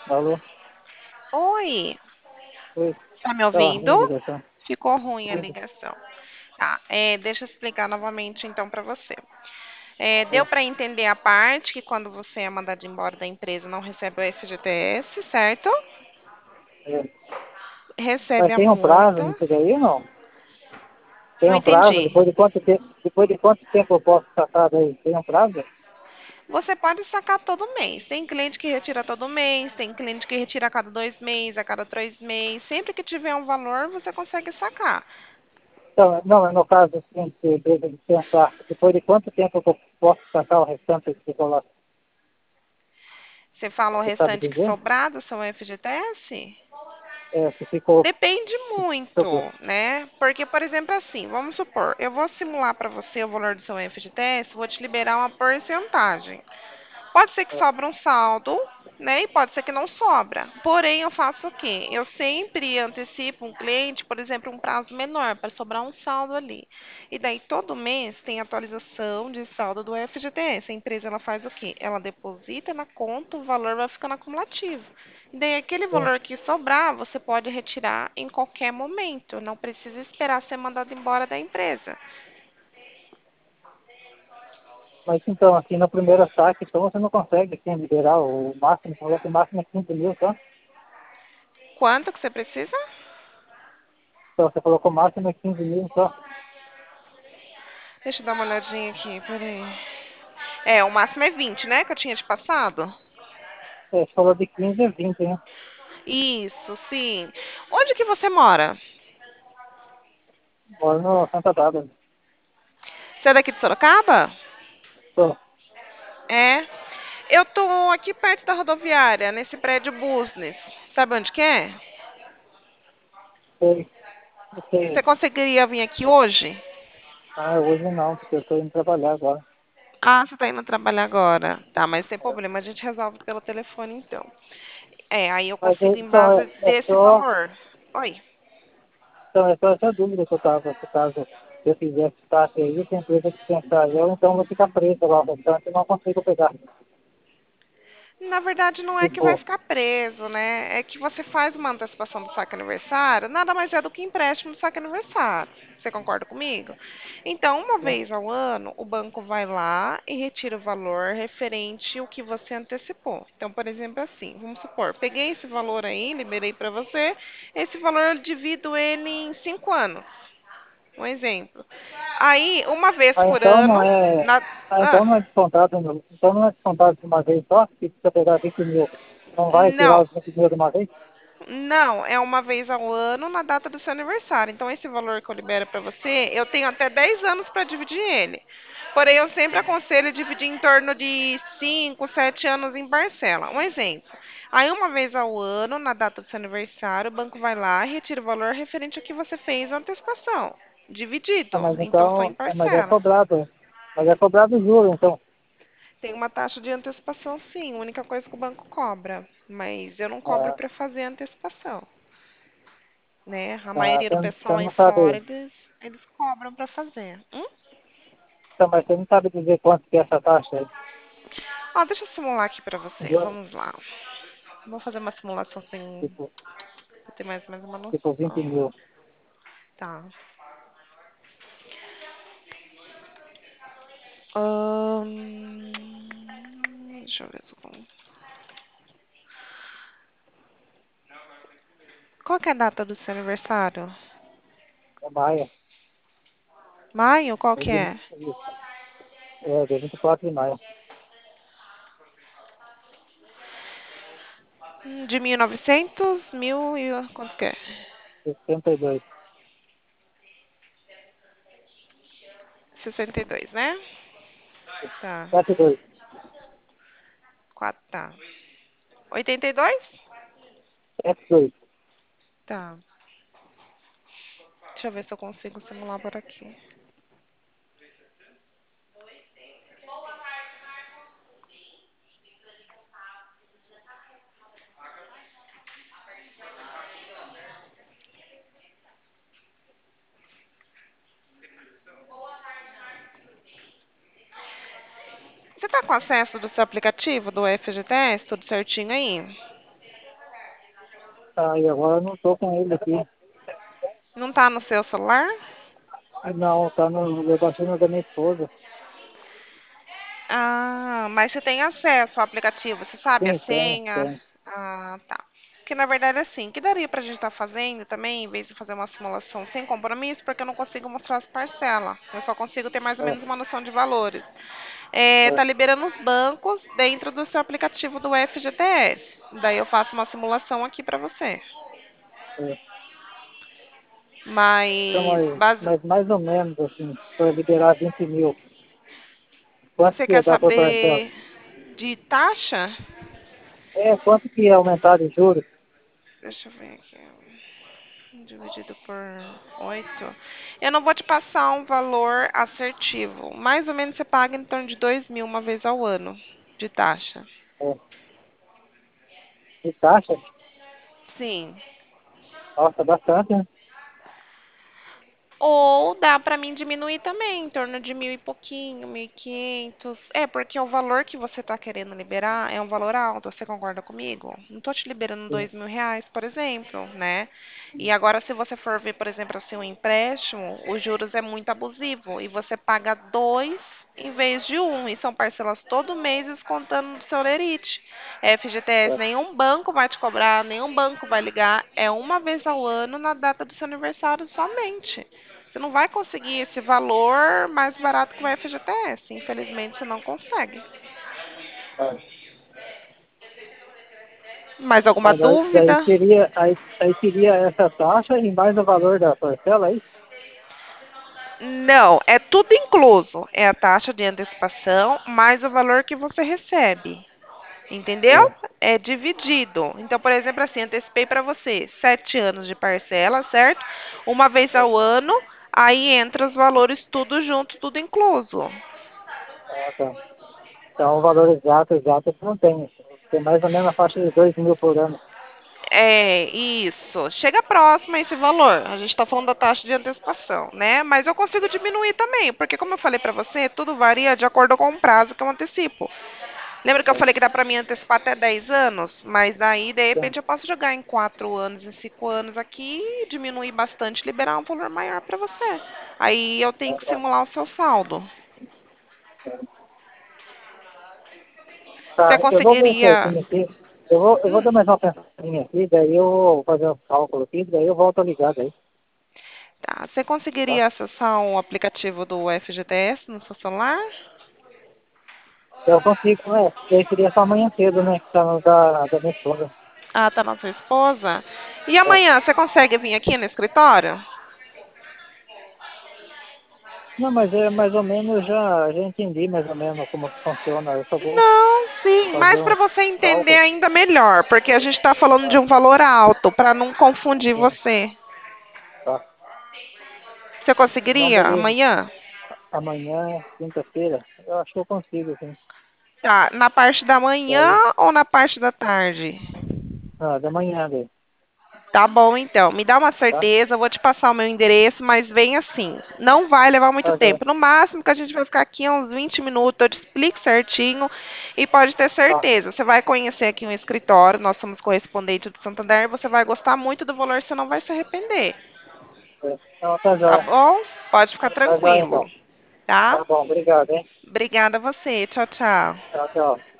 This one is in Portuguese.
Alô? Oi, Oi. tá me Tava ruim a ouvindo? ligação. Ficou ruim a Sim, ligação. Tá, deixa eu explicar novamente então para você. Deu sim. para entender a parte que quando você é mandado embora da empresa não recebe o FGTS, certo? É. Recebe Mas a tem um prazo multa. nisso daí ou não? Tem Não um prazo? entendi. Depois de quanto tempo eu posso sacar daí? Tem um prazo? Você pode sacar todo mês. Tem cliente que retira todo mês, tem cliente que retira a cada 2 meses, a cada 3 meses. Sempre que tiver um valor, você consegue sacar. Então, não, no caso, assim, se de pensar, depois de quanto tempo eu posso sacar o restante desse valor? Você fala o Você sabe restante que dizer? sobrar do seu FGTS? Se ficou, Depende se muito, sobrou. né? Porque, por exemplo, assim, vamos supor, eu vou simular para você o valor do seu FGTS, vou te liberar uma porcentagem. Pode ser que É. sobra um saldo, né? E pode ser que não sobra. Porém, eu faço o quê? Eu sempre antecipo um cliente, por exemplo, um prazo menor, para sobrar um saldo ali. E daí, todo mês tem atualização de saldo do FGTS. A empresa ela faz o quê? Ela deposita na conta, o valor vai ficando acumulativo. E daí, aquele Sim. valor que sobrar, você pode retirar em qualquer momento. Não precisa esperar ser mandado embora da empresa. Mas então, assim, no primeiro saque, então você não consegue, assim, liberar o máximo, falou que o máximo é 15 mil, só? Quanto que você precisa? Então, você colocou o máximo é 15 mil, só? Deixa eu dar uma olhadinha aqui, peraí. O máximo é 20, né? Que eu tinha te passado. Você falou de 15 a 20, né? Isso, sim. Onde que você mora? Moro no Santa Bárbara. Você é daqui de Sorocaba? Tô, É. Eu tô aqui perto da rodoviária, nesse prédio Business. Sabe onde que é? sei, Você sei. conseguiria vir aqui hoje? Ah, hoje não, porque eu tô indo trabalhar agora. Ah, você tá indo trabalhar agora. Tá, mas sem problema, a gente resolve pelo telefone então. Aí eu Mas consigo em então, base desse valor. Oi. é só essa dúvida que eu tava, se caso eu fizesse taxa aí, se a empresa dispensar eu, então eu vou ficar preso lá o restante e não consigo pegar. Na verdade, não é que vai Tipo, ficar preso, né? É que você faz uma antecipação do saque aniversário, nada mais é do que empréstimo do saque aniversário. Você concorda comigo? Então, uma né? vez ao ano, o banco vai lá e retira o valor referente ao que você antecipou. Então, por exemplo, assim, vamos supor, peguei esse valor aí, liberei para você, esse valor eu divido ele em 5 anos. Um exemplo. Aí, uma vez Ah, por então ano, não é. na... Ah, ah, então não é descontado, então não é descontado de uma vez só, se você pegar 20 mil, não vai tirar não. os 20 mil de uma vez? Não, é uma vez ao ano na data do seu aniversário. Então, esse valor que eu libero para você, eu tenho até 10 anos para dividir ele. Porém, eu sempre aconselho dividir em torno de 5, 7 anos em parcela. Um exemplo. Aí, uma vez ao ano, na data do seu aniversário, o banco vai lá e retira o valor referente ao que você fez a antecipação. Ah, Dividido. mas Então, só então, em parcela. mas é cobrado juro, então. Tem uma taxa de antecipação, sim. A única coisa que o banco cobra. Mas eu não cobro Ah, para fazer a antecipação, né? A ah, maioria do você pessoal aí não fora, sabe, eles cobram para fazer. então, mas você não sabe dizer quanto que é essa taxa aí. Ó, deixa eu simular aqui para você. Juro, Vamos lá. Vou fazer uma simulação assim, tipo, para ter mais ou menos uma tipo 20 noção. mil. Tá. Deixa eu ver se eu... Qual que é a data do seu aniversário? É maio, Maio? Qual é que dia, é? dia 24 de maio, De 1900, mil e... Quanto que é? 62. 62, né? Tá. 72. Tá. 82? 72. Tá. Deixa eu ver se eu consigo simular por aqui. Você tá com acesso do seu aplicativo do FGTS, tudo certinho aí? Aí agora eu não tô com ele aqui. Não tá no seu celular? Não, tá no baixinho da minha esposa. Ah, mas você tem acesso ao aplicativo, você sabe a Sim, tem, senha? tem. Ah, tá. Porque na verdade é assim, que daria pra gente estar fazendo também, em vez de fazer uma simulação sem compromisso, porque eu não consigo mostrar as parcelas. Eu só consigo ter mais ou É, menos uma noção de valores. É, é, tá liberando os bancos dentro do seu aplicativo do FGTS. Daí eu faço uma simulação aqui pra você. é. Então, Mas, mas mais ou menos assim, para liberar 20 mil, quanto você que quer ia dar por parcela? saber de taxa? É, quanto que ia aumentar de juros? Deixa eu ver aqui. Dividido por 8. Eu não vou te passar um valor assertivo. Mais ou menos você paga em torno de 2.000 uma vez ao ano de taxa. É, de taxa? Sim. Nossa, bastante, né? Ou dá para mim diminuir também, em torno de 1.000 e pouquinho, 1.500. É, porque o valor que você está querendo liberar é um valor alto, você concorda comigo? Não estou te liberando Sim. R$ 2.000, por exemplo, né? E agora, se você for ver, por exemplo, assim, um empréstimo, os juros é muito abusivo e você paga dois em vez de um, e são parcelas todo mês descontando no seu lerite. FGTS, É, nenhum banco vai te cobrar, nenhum banco vai ligar, é uma vez ao ano na data do seu aniversário somente. Você não vai conseguir esse valor mais barato que o FGTS. Infelizmente, você não consegue. é. Mais alguma Mas daí dúvida? teria, aí teria essa taxa e mais o valor da parcela aí? Não, é tudo incluso. É a taxa de antecipação mais o valor que você recebe. Entendeu? É, É dividido. Então, por exemplo, assim, antecipei para você 7 anos de parcela, certo? Uma vez é. ao ano, aí entra os valores tudo junto, tudo incluso. Ah, tá. Então o valor exato eu não tem. Tem mais ou menos a faixa de 2 mil por ano. É, isso. Chega próximo a esse valor. A gente está falando da taxa de antecipação, né? Mas eu consigo diminuir também, porque como eu falei para você, tudo varia de acordo com o prazo que eu antecipo. Lembra que eu É, falei que dá para mim antecipar até 10 anos? Mas daí, de sim, repente, eu posso jogar em 4 anos, em 5 anos aqui, diminuir bastante, liberar um valor maior para você. Aí eu tenho tá, que tá. simular o seu saldo. Você Tá, eu vou ver conseguiria, certinho aqui. Eu vou dar mais uma pensadinha aqui, daí eu vou fazer um cálculo aqui, daí eu volto a ligar daí, tá? Você tá? conseguiria acessar o aplicativo do FGTS no seu celular? Eu consigo, né? Daí seria só amanhã cedo, né? Que tá no da minha esposa. Ah, tá na sua esposa. E É. amanhã, você consegue vir aqui no escritório? Não, mas é mais ou menos, já entendi mais ou menos como que funciona. Eu só vou Não, sim, fazer mas para uns você entender cálculos. ainda melhor, porque a gente está falando de Tá, um valor alto, para não confundir sim, você. tá. Você Não, conseguiria beleza. amanhã? Amanhã, quinta-feira, eu acho que eu consigo, sim. Tá, na parte da manhã Daí, ou na parte da tarde? da manhã, daí, Tá bom, então. Me dá uma tá? certeza, eu vou te passar o meu endereço, mas vem assim. Não vai levar muito Tá, joia. tempo. No máximo que a gente vai ficar aqui é uns 20 minutos, eu te explico certinho e pode ter Tá. certeza. Você vai conhecer aqui um escritório, nós somos correspondente do Santander, você vai gostar muito do valor, você não vai se arrepender. É. Não, tá, Tá joia. bom? Pode ficar Tá, joia, tranquilo, então. tá? Tá bom, obrigado, hein? Obrigada a você. Tchau, tchau. Tchau, tchau.